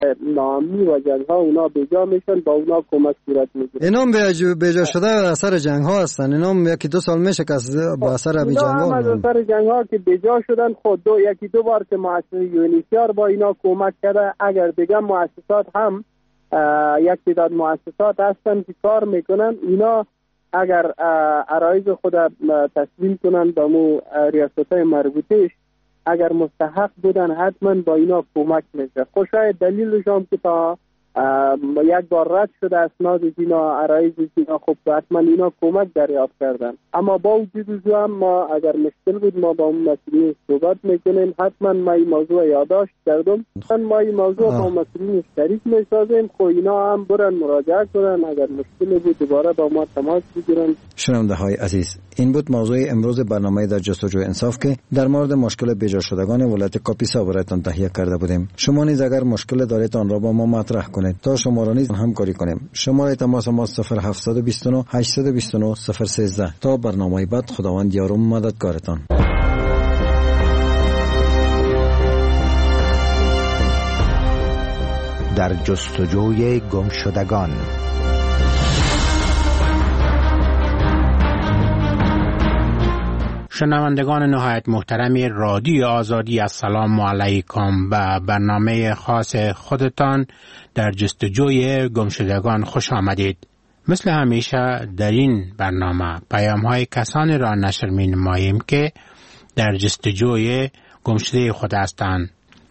ناامنی و جنگ ها اونا بیجا میشن، با اونا کمک صورت میگیره. اینا بیجا شده اثر جنگ ها هستن. اینا یکی 2 سال میشه که با اثر همین جنگ ها از اثر جنگ ها که بیجا شدن. خود یکی 2 بار که مؤسسه یونیسیار با اینا کمک کرده. اگر دیگه مؤسسات هم یک تعداد مؤسسات هستن که کار میکنن، اینا اگر عرایض خود تسلیم کنن به مو ریاست‌های مربوطهش، اگر مستحق بودن حتما با اینا کمک میشه. خب شاید دلیلش هم که تا یک بار رد شده اسناد اینا، عرایض اینا، خب حتما اینا کمک دریافت کردن. اما با وجود هم ما اگر مشکل بود ما با اون مسئولین صحبت میکنیم. حتما ما این موضوع یادداشت کردم، ما این موضوع با مسئولین شریک میسازیم. خب اینا هم برن مراجعه کنن، اگر مشکلی بود دوباره با ما تماس بگیرن. شنونده های عزیز، این بود موضوع امروز برنامه در جستجوی انصاف که در مورد مشکل بیجا شدگان ولایت کاپیسا برایتان تهیه کرده بودیم. شما نیز اگر مشکل دارید آن را با ما مطرح کنید تا شما نیز همکاری کنیم. شماره تماس ما 0729 829 013. تا برنامه بعد، خداوند یار و مددگارتان. در جستجوی گمشدگان. شنوندگان نهایت محترم رادیو آزادی، السلام علیکم. به برنامه خاص خودتان در جستجوی گمشدگان خوش آمدید. مثل همیشه در این برنامه پیام‌های کسانی را نشر می‌نماییم که در جستجوی گمشده خود هستند.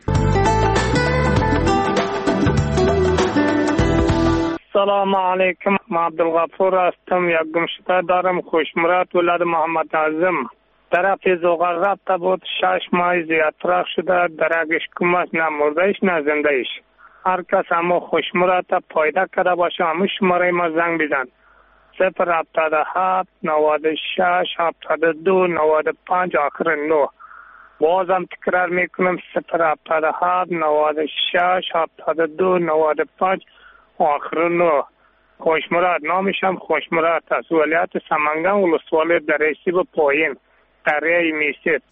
سلام علیکم، من عبدالغفور هستم. یک گمشده دارم، خوشمراد، ولد محمد اعظم. طرف زوغر رفته بود، 6 ماه زیادتر شده، درگش کمش نه مردهش نه زندهش. هر کس همو خوشمراد پایده کرده باشه همو شماره ما زنگ بزن. 077 96 72 95 آخر 9. بازم تکرار میکنم 077 96 72 95 آخر 9. خوشمراد نامشم خوشمراد است. ولایت سمنگان، ولسوالی درشتی به پایین، قریه میسید.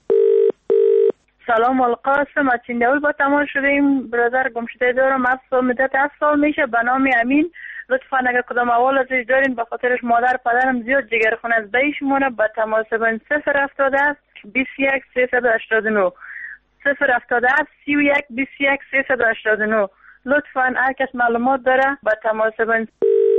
سلام القاسم، از چنداوی با تماس شدیم. برادر گمشده دارم، مدت 7 سال میشه، به نام امین. لطفا اگر کدام اول ازش دارین، به خاطرش مادر پدرم زیاد جگرخون از بیشمونه. به تماس بین 077 21 389 077 31 21 389. لطفا هر کس معلومات داره به تماس بین.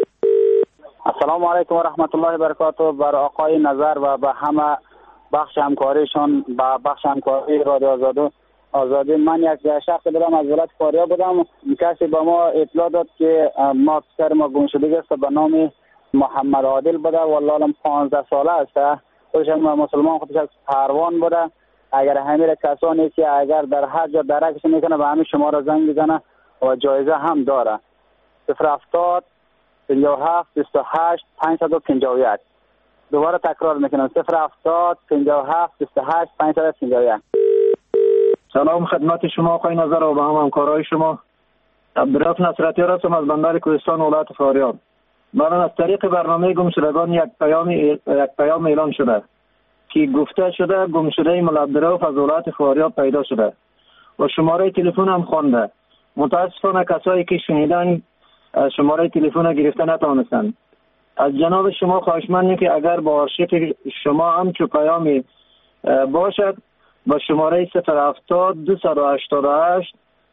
السلام علیکم و رحمت الله و برکاته. بر آقای نظر و به همه بخش همکاریشان، با بخش همکاری رادیو آزادی. من یک شخص بودم از ولایت فاریاب بودم. کسی به ما اطلاع داد که ما پسر ما گم شده است به نام محمد عادل بوده، والله الان 15 ساله است. خودش مسلمان، خودش از پروان بوده. اگر همین کسانی که اگر در هر جا درکش میکنه به همین شماره زنگ بزنه و جایزه هم داره. 070 57 28 551. دوباره تکرار میکنم 070 57 28 551. سلام خدمت شما آقای نظر و به همکارای شما. عبدالرؤف نصرتی هستم از بندر کوهستان ولایت فاریاب. من از طریق برنامه گمشدگان یک پیام اعلان شده که گفته شده گمشده مولا عبدالرؤف از ولایت فاریاب پیدا شده و شماره تلفن هم خوانده. متاسفانه کسایی که شنیدن شماره تلفن گرفته نتونستند. از جناب شما خواهشمندیم که اگر با آرشیو شما هم چو پیامی باشد با شماره 070 288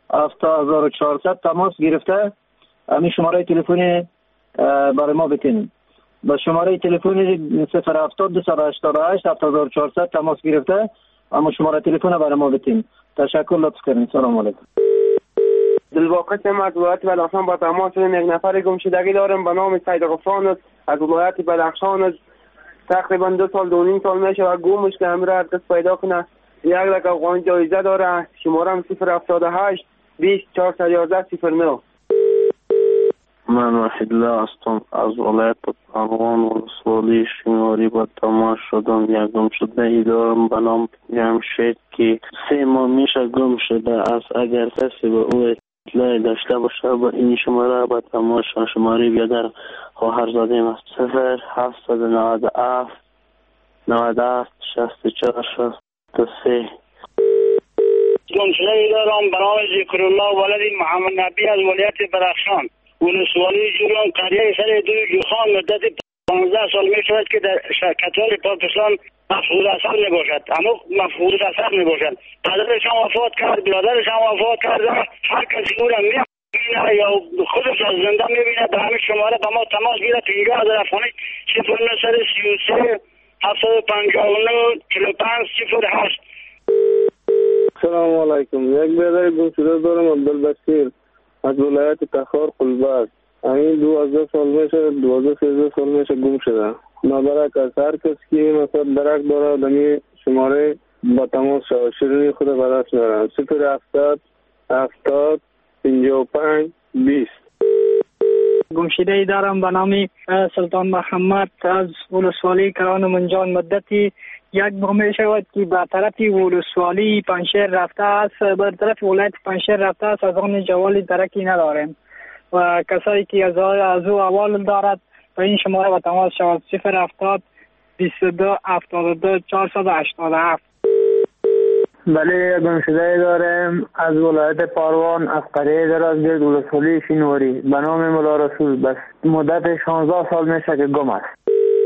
7400 تماس گرفته همین شماره تلفنی برای ما بکنید. با شماره تلفنی 070 288 7400 تماس گرفته اما شماره تلفن برای ما بکنید. تشکر، لطف کنید. سلام علیکم. دلواقع از ولایت بدخشان با تماس شدیم. یک نفر گمشدگی دارم به نام سید غفران است، از ولایت بدخشان است. تقریبا 2 سال 2.5 سال میشه و گمش که همین را هر کس پیدا کنه. 1 لک افغان جایزه داره. شمارم 078 20 411 09. من وحید الله هستم از ولایت افغان ولسوالی شماری با تماس شدم. یک گمشده ای دارم به نام جمشید که 3 ماه میشه گم شده است. اگر کسی به او اطلاعی داشته باشه با این شماره با تماس شماره بیادر خواهر زادیم است. 0797 97 64 63. گمشده دارم به نام ذکرالله ولد محمد نبی از ولایت بدخشان. ولسوالی جولان قریه سر دوی جوخان مدت 15 سال می شود که در شرکت‌های پاکستان مفقود اثر می باشد. اما مفقود اثر می باشد. پدرش هم وفات کرد، برادرش هم وفات کرد. هر کسی او را می‌بینه یا خودش از زنده می‌بینه به همین شماره به ما تماس گیره 50000 افغانی 0933 759 45 08. سلام علیکم. یک برادر گمشده دارم عبدالبصیر از ولایت تخار قلبک. این 12 سال میشه 12 سال میشه گم شده. مبارک از هر کس که مثلا درک داره دمی شماره با تماس شد. شیرینی خود به دست میارن 070 70 55 20. گمشده ای دارم به نام سلطان محمد از ولسوالی کران منجان. مدتی یک ماه می شود که به طرف ولسوالی پنشیر رفته است، به طرف ولایت پنشیر رفته است. از آن جوال درکی نداریم و کسایی که از او اول دارد به این شماره با تماس شود 070 22 72 487. بله گمشده داریم از ولایت پاروان از قریه درازگرد ولسوالی شینواری به نام مولا رسول. بس مدت 16 سال میشه که گم است.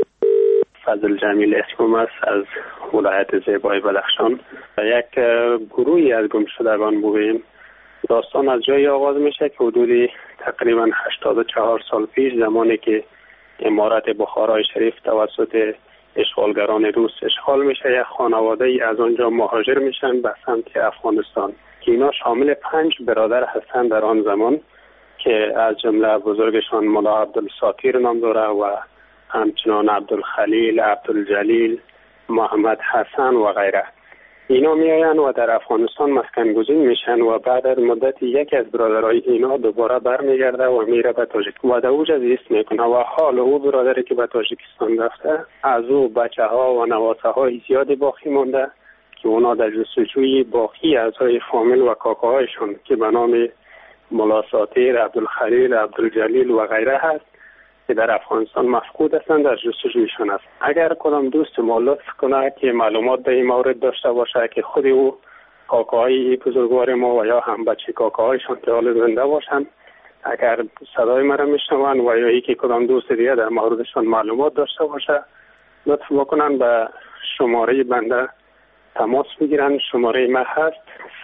فضل جمیل اسمم است از ولایت زیبای بدخشان. یک گروهی از گمشدگان بودیم. داستان از جایی آغاز میشه که حدود تقریبا 84 سال پیش زمانی که امارت بخارای شریف توسط اشغالگران روس اشغال میشه، یک خانواده ای از آنجا مهاجر میشن به سمت افغانستان که اینا شامل 5 برادر هستند در آن زمان که از جمله بزرگشان مولا عبدالساطیر نام داره و همچنان عبدالخلیل، عبدالجلیل، محمد حسن و غیره. اینا میاین و در افغانستان مسکن گزین میشن و بعد از مدت یکی از برادرای اینا دوباره برمیگرده و میره به تاجیکستان و در اوجا زیست میکنه و حال او برادری که به تاجیکستان رفته از او بچه ها و نواسه های زیادی باقی مونده که اونا در جستجوی باقی اعضای فامیل و کاکاهایشون که به نام مولا ساطیر، عبدالخلیل، عبدالجلیل و غیره هست که در افغانستان مفقود هستند در جستجویشان است. اگر کدام دوست ما لطف کنه که معلومات در این مورد داشته باشه که خود او کاکاهای بزرگوار ما و یا هم بچه کاکاهایشان که حال زنده باشند، اگر صدای مرا میشنوند و یا یکی کدام دوست دیگه در موردشان معلومات داشته باشه لطف بکنن به شماره بنده تماس بگیرن. شماره ما هست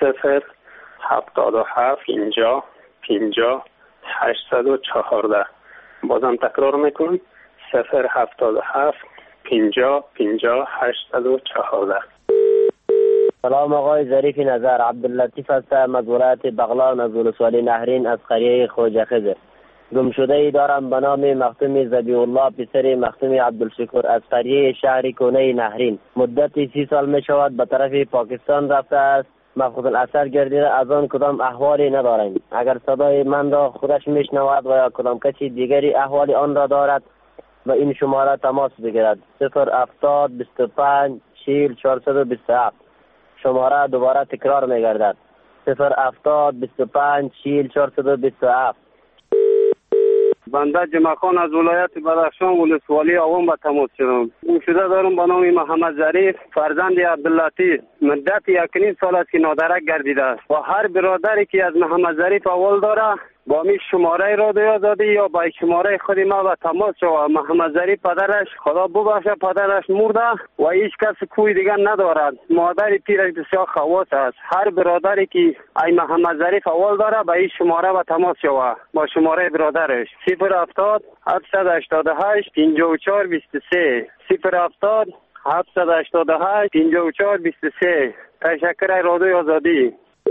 077 اینجا 50 814. بازم تکرار میکنم 077 50 50 814. سلام آقای ظریف نظر، عبداللطیف هستم از ولایت بغلان از ولسوالی نهرین از قریه خواجه خضر. گمشده ای دارم به نام مختوم ذبیح الله پسر مختوم عبدالشکر از قریه شهر کونه نهرین. مدتی 30 سال می شود به طرف پاکستان رفته است. مفقود الاثر گردیده، از آن کدام احوالی نداریم. اگر صدای من را خودش میشنود و یا کدام کسی دیگری احوال آن را دارد و این شماره تماس بگیرد 070 25 40 427. شماره دوباره تکرار میگردد 070 25 40 427. بنده جمع خان از ولایت بدخشان ولسوالی آوان به تماس شدم. گمشده دارم به نام محمد ظریف فرزند عبداللطیف. مدت 1.5 سال است که نادرک گردیده است و هر برادری که از محمد ظریف اول داره با می شماره رادیو آزادی یا با شماره خود ما به تماس شود. محمد ظریف پدرش خدا ببخشه پدرش مرده و هیچ کس کوی دیگر ندارد. مادر پیرش بسیار خواص است. هر برادری که ای محمد ظریف اول داره با این شماره به تماس شود با شماره برادرش 070 788 54 23 070 788 54 23. تشکر رادیو آزادی.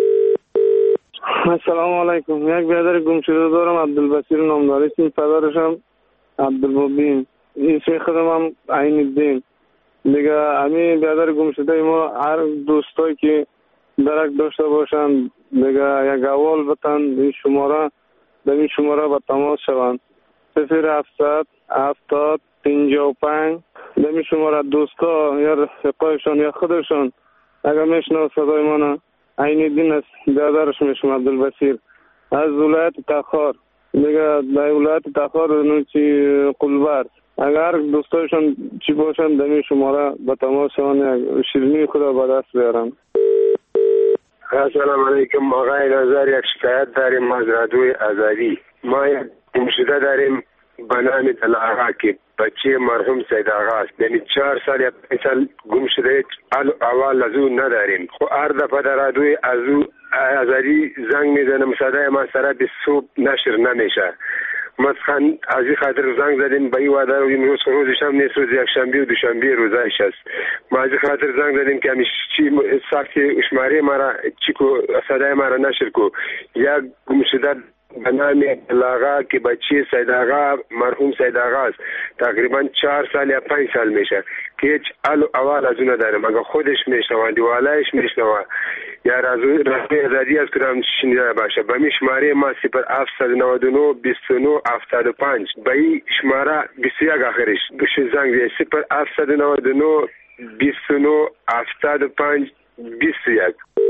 السلام علیکم. یک برادر گمشده دارم عبدالبصیر نامداری، اسم پدرشم عبدالمبین، اسم خودم هم عین الدین. دیگه همین برادر گمشده ما هر دوستایی که درک داشته باشند دیگه یک اول بتن این شماره به این شماره با تماس شوند 0700 70 55. به این شماره دوستا یا رفقایشان یا خودشان اگر میشنو صدای منو عین الدین است، برادرش میشم عبدالبصیر از ولایت تخار. دیگه در ولایت تخار نوچی قلبر اگر دوستایشان چی باشن در این شماره با تماس شوند شیرینی خدا به دست بیارن. السلام علیکم آقای نظر، یک شکایت داریم از رادیوی آزادی. ما یک گمشده داریم به نام دلعقا که بچه مرحوم سید آقا است. یعنی 4 سال یا 5 سال گمشده، اول از او نداریم. خب هر دفعه در رادیوی آزادی زنگ میزنم، صدای ما سر به صبح نشر نمیشه. مثلا از این خاطر زنگ زدیم به این وعده رو، این روزش هم نیست، روز یک شنبه و دوشنبه روزش است. ما از این خاطر زنگ زدیم که همیشه چی ساخت شماره ما را چی کو صدای ما را نشر کو. یک گمشده به نام دلعقا که بچه سید آقا مرحوم سید آقا است، تقریبا 4 سال یا 5 سال میشه که هیچ اول از اون ندارم. اگر خودش میشنوه، دیوالایش میشنوه یا رادیوی آزادی از کدام شنیده باشه، به می شماره ما 0799 29 75 به این شماره 21 آخرش بشه زنگ زید. 0799 29 75 21.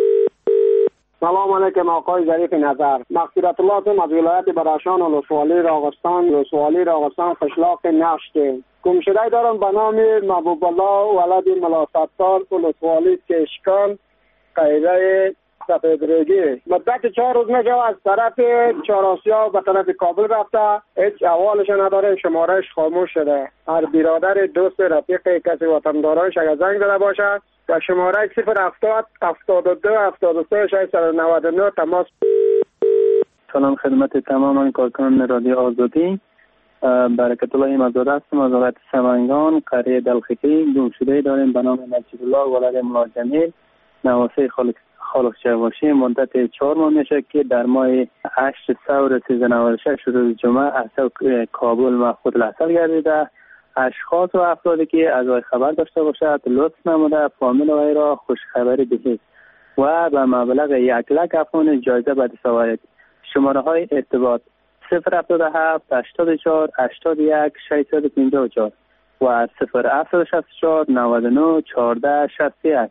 سلام علیکم آقای ظریف نظر. مغفرت الله هستم از ولایت بدخشان ولسوالی راغستان قشلاق نشت. گمشده دارم به نام محبوب الله ولد ملا ستار ولسوالی کشکان قیره سفیدرگی. مدت 4 روز میشه از طرف چهارآسیا به طرف کابل رفته، هیچ احوالش نداره، شمارهش خاموش شده. هر برادر دوست رفیق کسی وطندارانش اگر زنگ زده باشه و شماره 070 72 73 699 تماس. سلام خدمت تمام کارکنان رادیو آزادی. برکت الله مزاد هستم از ولایت سمنگان قریه دلخکی. گمشده داریم به نام نجیب الله ولد ملا جمیل نواسه خالق چواشی. مدت 4 ماه میشه که در ماه 8 ثور 1396 روز جمعه از کابل مأخوذ الاصل گردیده. اشخاص و افرادی که از وی خبر داشته باشد لطف نموده فامیل وی را خوشخبری دهید و به مبلغ 1 لک افغان جایزه به دست آورید. شماره های ارتباط 077 84 81 654 و 0764 99 14 61.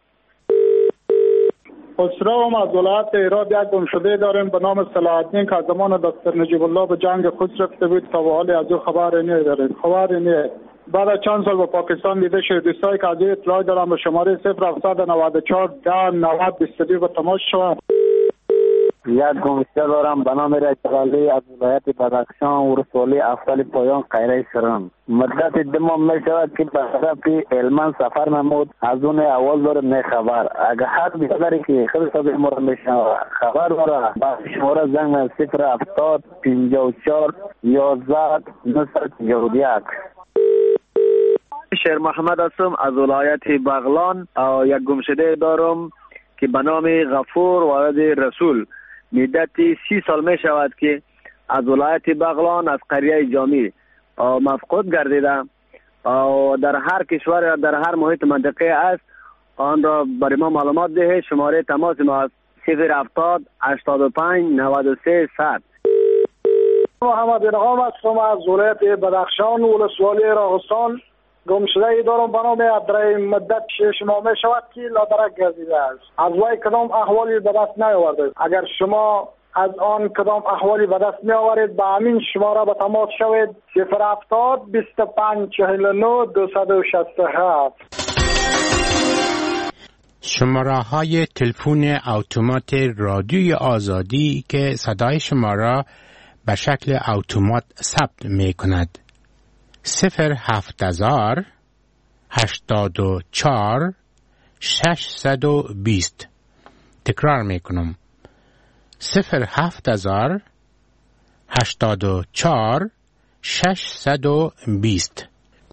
خسرو از ولایت ایراد یک گمشده داریم به نام صلاح الدین که از زمان دکتر نجیب الله به جنگ خود رفته بود تا به حال از او خبر نداریم. بعد از چند سال به پاکستان دیده شد. دوستایی که از این اطلاع دارم به شماره 0794 10 90 22 به تماس شوند. یک گمشده دارم به نام رجالی از ولایت بدخشان ولسوالی افضل پایان قیره سرم. مدت 2 ماه می شود که به طرف علمان سفر نمود، از اون اول دارم نه خبر. اگر حد بیداری که خیلی سبی مرا میشنوه خبر داره با شماره زنگ 070 54 11 951. شیر محمد هستم از ولایت بغلان. یک گمشده دارم که به نام غفور ولد رسول. مدت 30 سال می شود که از ولایت بغلان از قریه جامی مفقود گردیده. در هر کشور در هر محیط منطقه است، آن را برای ما معلومات ده. شماره تماس ما است 070 85 93 100. محمد انعام هستم از ولایت بدخشان ولسوالی راغستان. گمشده دارم به نام ابراهیم. مدت 6 ماه می شود که لادرک گردیده است. از وی کدام احوالی به دست نیاورده. اگر شما از آن کدام احوالی به دست می آورید به همین شماره به تماس شوید 070 25 49 267. شماره های تلفن اتومات رادیوی آزادی که صدای شما را به شکل اتومات ثبت می کند 070 84 620. تکرار می کنم 070 84 620.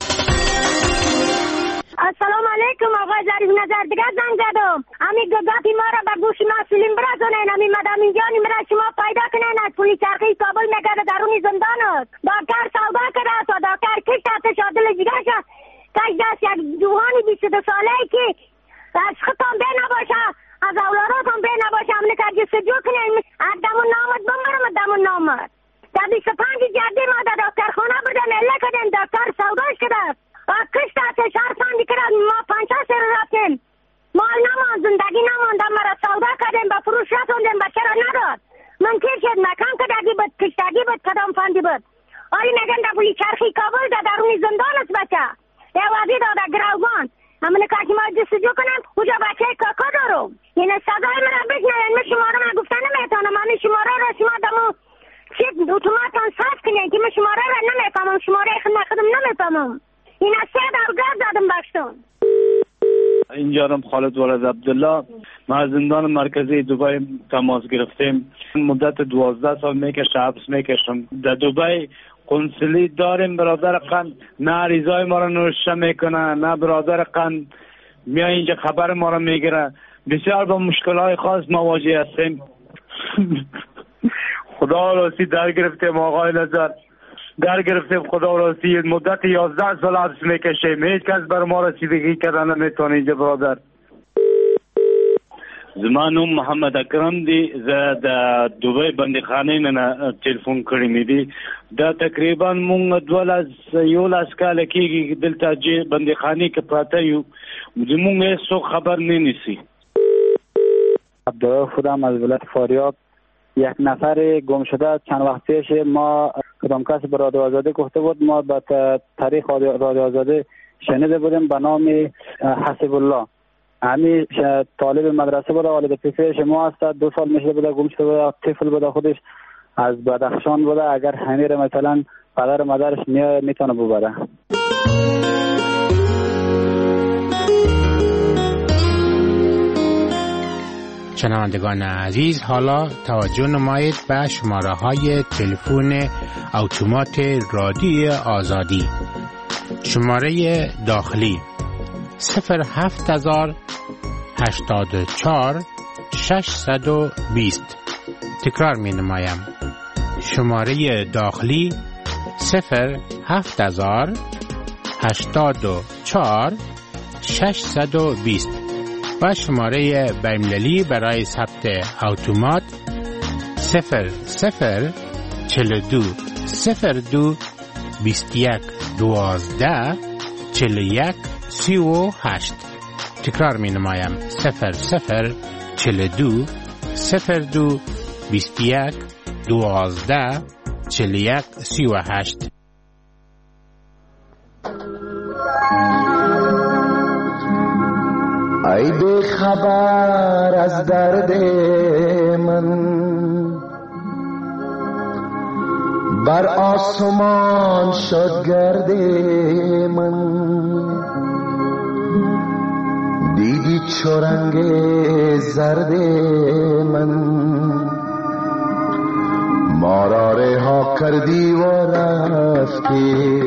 السلام علیکم آقای ظریف نظر. دیگه زنگ زدم همین گفتی ما را به گوش مسئولین برسونین. همین مدام اینجانی مرا شما پیدا کنین. از پلیس چرخی کابل میگرده درونی زندان است. دکتر سودا کرده است و دکتر کشت است شادل جگرش است. کش دست یک جوانی 22 ساله که از خطان بی نباشه، از اولاداتون بی نباشه، همینه که جستجو کنین. از دمون نامد بمرم دمون نامد. در 25 جدی ما در دکتر خانه بودن اله کردن دکتر سوداش کرده کشت است شرفندی کرد. ما 50 سر رفتیم مال نمان زندگی نماند. مرا سودا کردیم به فروش رسوندیم به چرا نداد. منکر شد مکان کدگی بود کشتگی بود کدام فندی بود. آلی میگن در پولی چرخی کابل در درونی زندان است بچه. یه وزی داده گروگان همون کاری ما جستجو کنم اونجا بچه کاکا دارم. این صدای من را بشنوین. من شماره من گفتن نمیتونم. من شماره را شما دمو چی اتوماتان صاف کنین که من شماره را نمیفهمم. شماره خودم نمیفهمم. این از 3 درگاه زدم باشتون. اینجا خالد ولد عبدالله. ما از زندان مرکزی دبی تماس گرفتیم. مدت 12 سال میکشه حبس میکشم. در دبی قنصلی داریم. برادر قند نه عریضای ما را نوشته میکنه نه برادر قند میاد اینجا خبر ما را میگیره. بسیار با مشکلات خاص مواجه هستیم. خدا راستی در گرفتیم آقای نظر. در گرفتیم خدا راستی مدت 11 سال حبس میکشیم. هیچ کس بر ما رسیدگی کردن نمیتونه اینجا برادر. زمانم محمد اکرم دی ز د دبی بندیخانه نه تلیفون کړی مې دی دا تقریبا مونږ 12 کال کېږي دلته چې بندیخانه کې پراته یو زمونږ هیڅ خبر نه نیسی. عبدالله خودم از ولایت فاریاب. یک نفر گم شده چند وقت پیش ما کدام کس به رادیو آزادی گفته بود. ما به تاریخ رادیو آزادی شنیده بودیم به نام حسب الله. همین طالب مدرسه بوده. والد پسرش ما هست. 2 سال میشه بوده گم شده بوده. طفل بوده. خودش از بدخشان بوده. اگر همین مثلا پدر مادرش میتونه ببره. شنوندگان عزیز، حالا توجه نمایید به شماره های تلفن اتومات رادیو آزادی. شماره داخلی 07084 620. تکرار می نمایم. شماره داخلی 07084 620 و شماره بین‌المللی برای ثبت اتومات 0042 02 21 12 41 38. تکرار می نمایم 0042 02 21 12 41 38. ای بی خبر از درد من بر آسمان شد گرد من دیدی چو رنگ زرد من ما را رها کردی و رفتی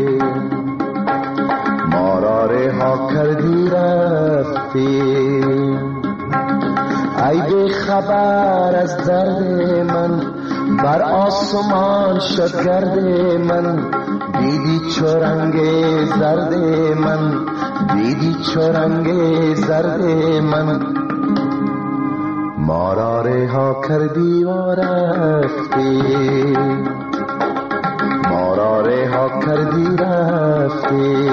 ما را رها کردی رفتی ای بی خبر از درد من بر آسمان شد گرد من دیدی چو رنگ زرد من دیدی چو رنگ زرد من ما را رها کردی و رفتی ما را رها کردی رفتی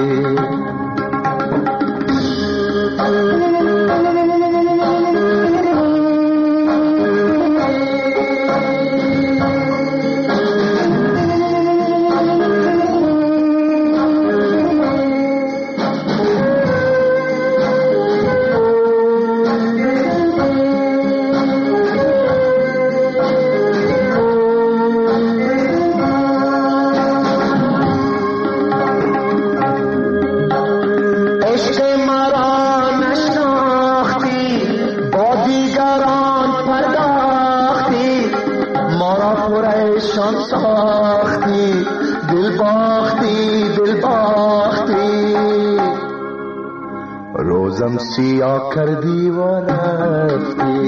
روزم سیاه کردی و رفتی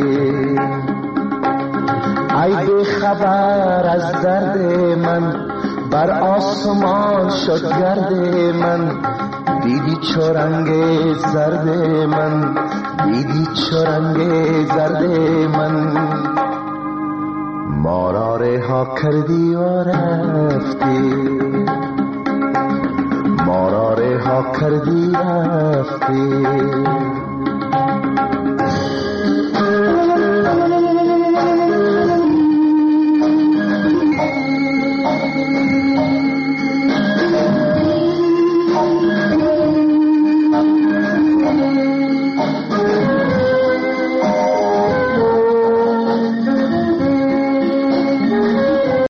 ای بی خبر از درد من بر آسمان شد گرد من دیدی چو رنگ زرد من دیدی چو رنگ زرد من ما را رها کردی و رفتی ما را رها کردی رفتی